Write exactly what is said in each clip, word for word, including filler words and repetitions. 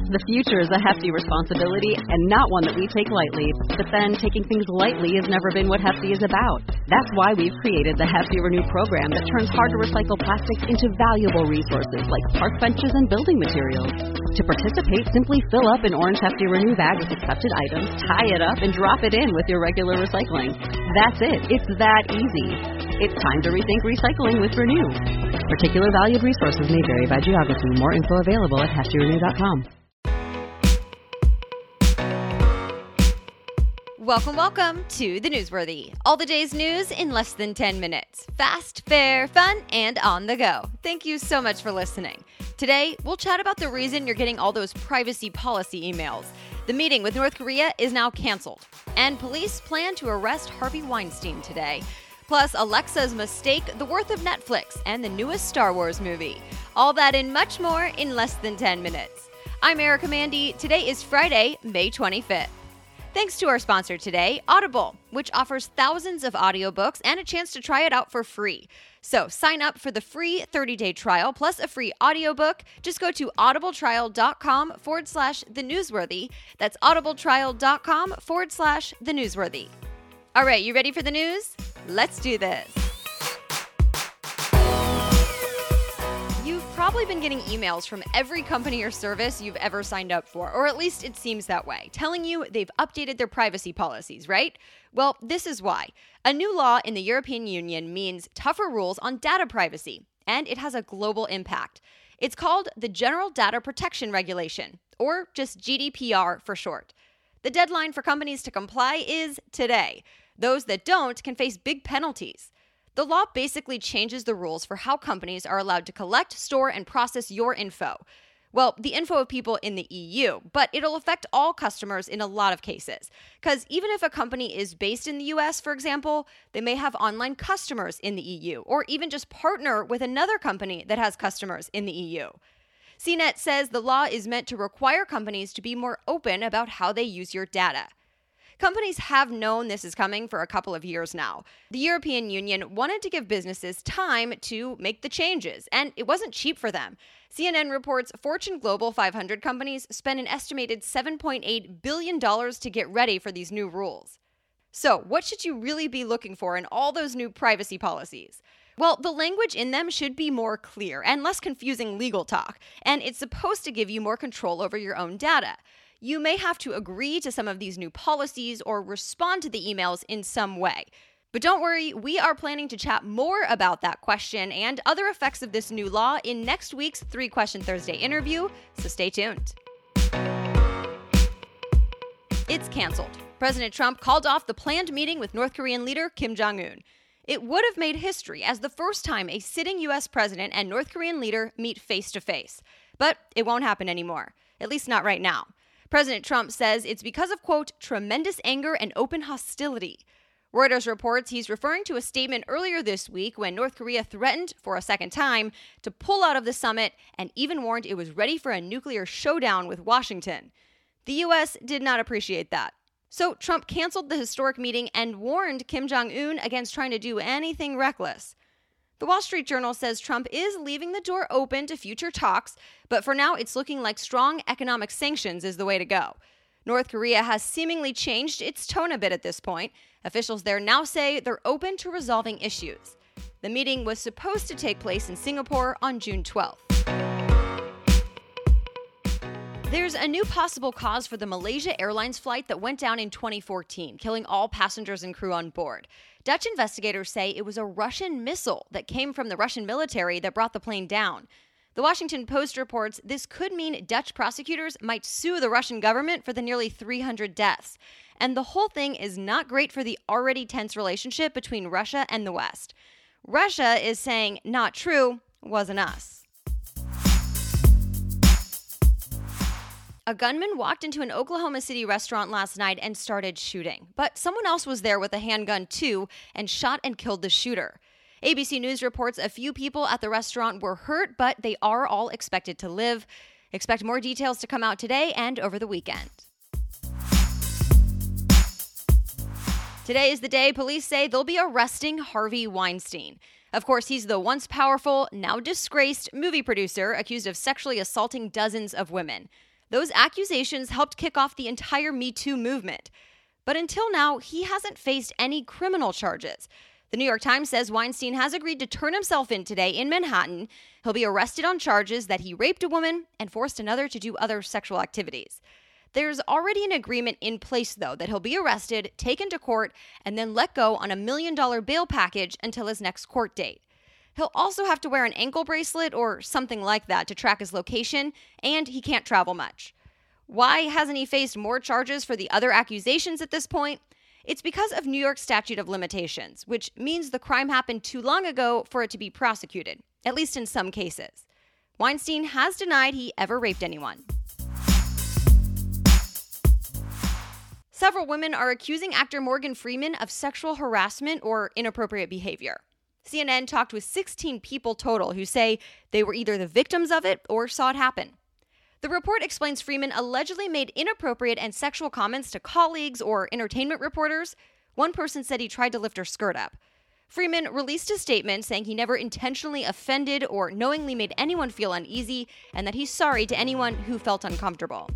The future is a hefty responsibility and not one that we take lightly. But then, taking things lightly has never been what Hefty is about. That's why we've created the Hefty Renew program that turns hard-to-recycle plastics into valuable resources like park benches and building materials. To participate, simply fill up an orange Hefty Renew bag with accepted items, tie it up, and drop it in with your regular recycling. That's it. It's that easy. It's time to rethink recycling with Renew. Particular valued resources may vary by geography. More info available at hefty renew dot com. Welcome, welcome to The Newsworthy. All the day's news in less than ten minutes. Fast, fair, fun, and on the go. Thank you so much for listening. Today, we'll chat about the reason you're getting all those privacy policy emails. The meeting with North Korea is now canceled. And police plan to arrest Harvey Weinstein today. Plus, Alexa's mistake, the worth of Netflix, and the newest Star Wars movie. All that and much more in less than ten minutes. I'm Erica Mandy. Today is Friday, May twenty-fifth. Thanks to our sponsor today, Audible, which offers thousands of audiobooks and a chance to try it out for free. So sign up for the free thirty-day trial plus a free audiobook. Just go to audibletrial.com forward slash the newsworthy. That's audibletrial.com forward slash the newsworthy. All right, you ready for the news? Let's do this. You've probably been getting emails from every company or service you've ever signed up for, or at least it seems that way, telling you they've updated their privacy policies, right? Well, this is why. A new law in the European Union means tougher rules on data privacy, and it has a global impact. It's called the General Data Protection Regulation, or just G D P R for short. The deadline for companies to comply is today. Those that don't can face big penalties. The law basically changes the rules for how companies are allowed to collect, store, and process your info. Well, the info of people in the E U, but it'll affect all customers in a lot of cases. Because even if a company is based in the U S, for example, they may have online customers in the E U, or even just partner with another company that has customers in the E U. C net says the law is meant to require companies to be more open about how they use your data. Companies have known this is coming for a couple of years now. The European Union wanted to give businesses time to make the changes, and it wasn't cheap for them. C N N reports Fortune Global five hundred companies spent an estimated seven point eight billion dollars to get ready for these new rules. So, what should you really be looking for in all those new privacy policies? Well, the language in them should be more clear and less confusing legal talk, and it's supposed to give you more control over your own data. You may have to agree to some of these new policies or respond to the emails in some way. But don't worry, we are planning to chat more about that question and other effects of this new law in next week's Three Question Thursday interview, so stay tuned. It's canceled. President Trump called off the planned meeting with North Korean leader Kim Jong-un. It would have made history as the first time a sitting U S president and North Korean leader meet face-to-face. But it won't happen anymore, at least not right now. President Trump says it's because of, quote, tremendous anger and open hostility. Reuters reports he's referring to a statement earlier this week when North Korea threatened, for a second time, to pull out of the summit and even warned it was ready for a nuclear showdown with Washington. The U S did not appreciate that. So Trump canceled the historic meeting and warned Kim Jong-un against trying to do anything reckless. The Wall Street Journal says Trump is leaving the door open to future talks, but for now it's looking like strong economic sanctions is the way to go. North Korea has seemingly changed its tone a bit at this point. Officials there now say they're open to resolving issues. The meeting was supposed to take place in Singapore on June twelfth. There's a new possible cause for the Malaysia Airlines flight that went down in twenty fourteen, killing all passengers and crew on board. Dutch investigators say it was a Russian missile that came from the Russian military that brought the plane down. The Washington Post reports this could mean Dutch prosecutors might sue the Russian government for the nearly three hundred deaths. And the whole thing is not great for the already tense relationship between Russia and the West. Russia is saying, not true, wasn't us. A gunman walked into an Oklahoma City restaurant last night and started shooting. But someone else was there with a handgun too and shot and killed the shooter. A B C News reports a few people at the restaurant were hurt, but they are all expected to live. Expect more details to come out today and over the weekend. Today is the day police say they'll be arresting Harvey Weinstein. Of course, he's the once powerful, now disgraced movie producer accused of sexually assaulting dozens of women. Those accusations helped kick off the entire Me Too movement. But until now, he hasn't faced any criminal charges. The New York Times says Weinstein has agreed to turn himself in today in Manhattan. He'll be arrested on charges that he raped a woman and forced another to do other sexual activities. There's already an agreement in place, though, that he'll be arrested, taken to court, and then let go on a million dollar bail package until his next court date. He'll also have to wear an ankle bracelet or something like that to track his location, and he can't travel much. Why hasn't he faced more charges for the other accusations at this point? It's because of New York's statute of limitations, which means the crime happened too long ago for it to be prosecuted, at least in some cases. Weinstein has denied he ever raped anyone. Several women are accusing actor Morgan Freeman of sexual harassment or inappropriate behavior. C N N talked with sixteen people total who say they were either the victims of it or saw it happen. The report explains Freeman allegedly made inappropriate and sexual comments to colleagues or entertainment reporters. One person said he tried to lift her skirt up. Freeman released a statement saying he never intentionally offended or knowingly made anyone feel uneasy, and that he's sorry to anyone who felt uncomfortable.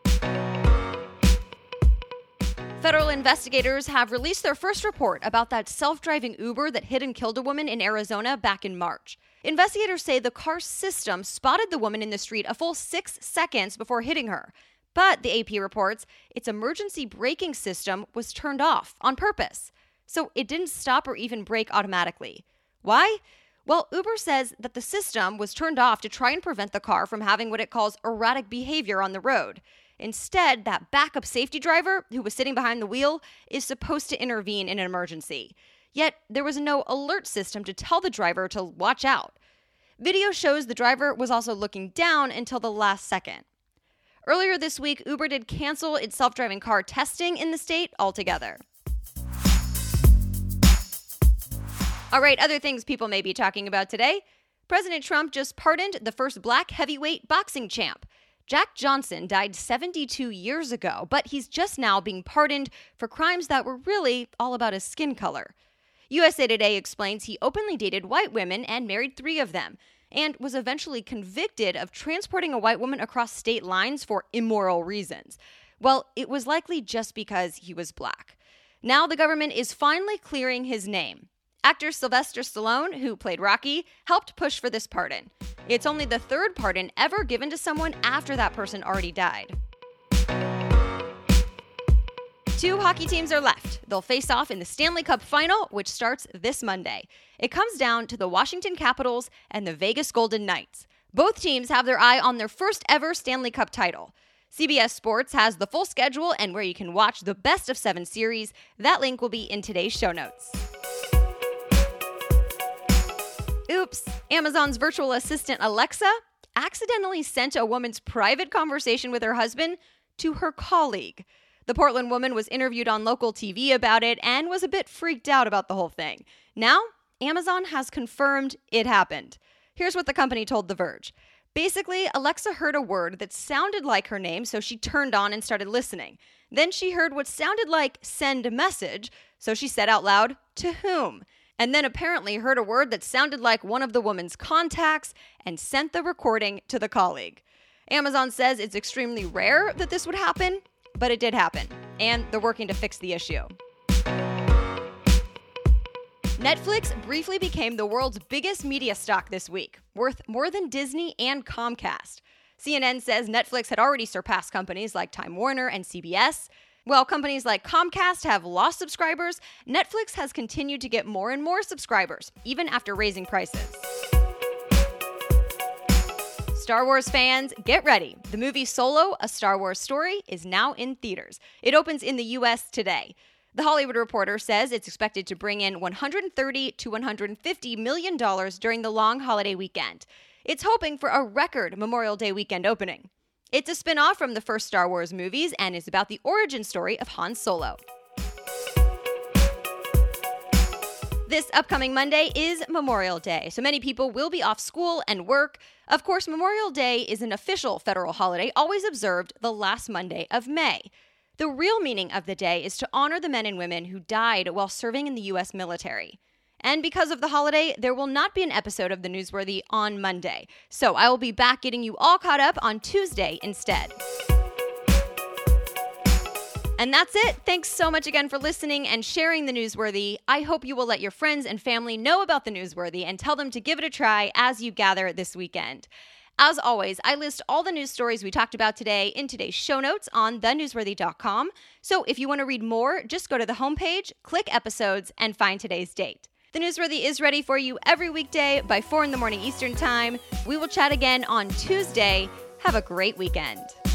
Federal investigators have released their first report about that self-driving Uber that hit and killed a woman in Arizona back in March. Investigators say the car's system spotted the woman in the street a full six seconds before hitting her. But, the A P reports, its emergency braking system was turned off on purpose. So it didn't stop or even brake automatically. Why? Well, Uber says that the system was turned off to try and prevent the car from having what it calls erratic behavior on the road. Instead, that backup safety driver, who was sitting behind the wheel, is supposed to intervene in an emergency. Yet, there was no alert system to tell the driver to watch out. Video shows the driver was also looking down until the last second. Earlier this week, Uber did cancel its self-driving car testing in the state altogether. All right, other things people may be talking about today. President Trump just pardoned the first black heavyweight boxing champ. Jack Johnson died seventy-two years ago, but he's just now being pardoned for crimes that were really all about his skin color. U S A Today explains he openly dated white women and married three of them, and was eventually convicted of transporting a white woman across state lines for immoral reasons. Well, it was likely just because he was black. Now the government is finally clearing his name. Actor Sylvester Stallone, who played Rocky, helped push for this pardon. It's only the third pardon ever given to someone after that person already died. Two hockey teams are left. They'll face off in the Stanley Cup Final, which starts this Monday. It comes down to the Washington Capitals and the Vegas Golden Knights. Both teams have their eye on their first ever Stanley Cup title. C B S Sports has the full schedule and where you can watch the best of seven series. That link will be in today's show notes. Oops, Amazon's virtual assistant Alexa accidentally sent a woman's private conversation with her husband to her colleague. The Portland woman was interviewed on local T V about it and was a bit freaked out about the whole thing. Now, Amazon has confirmed it happened. Here's what the company told The Verge. Basically, Alexa heard a word that sounded like her name, so she turned on and started listening. Then she heard what sounded like send a message, so she said out loud, "To whom?" And then apparently heard a word that sounded like one of the woman's contacts and sent the recording to the colleague. Amazon says it's extremely rare that this would happen, but it did happen, and they're working to fix the issue. Netflix briefly became the world's biggest media stock this week, worth more than Disney and Comcast. C N N says Netflix had already surpassed companies like Time Warner and C B S. While companies like Comcast have lost subscribers, Netflix has continued to get more and more subscribers, even after raising prices. Star Wars fans, get ready. The movie Solo, A Star Wars Story, is now in theaters. It opens in the U S today. The Hollywood Reporter says it's expected to bring in one hundred thirty to one hundred fifty million dollars during the long holiday weekend. It's hoping for a record Memorial Day weekend opening. It's a spin-off from the first Star Wars movies and is about the origin story of Han Solo. This upcoming Monday is Memorial Day, so many people will be off school and work. Of course, Memorial Day is an official federal holiday always observed the last Monday of May. The real meaning of the day is to honor the men and women who died while serving in the U S military. And because of the holiday, there will not be an episode of The Newsworthy on Monday. So I will be back getting you all caught up on Tuesday instead. And that's it. Thanks so much again for listening and sharing The Newsworthy. I hope you will let your friends and family know about The Newsworthy and tell them to give it a try as you gather this weekend. As always, I list all the news stories we talked about today in today's show notes on the newsworthy dot com. So if you want to read more, just go to the homepage, click episodes, and find today's date. The Newsworthy is ready for you every weekday by four in the morning Eastern Time. We will chat again on Tuesday. Have a great weekend.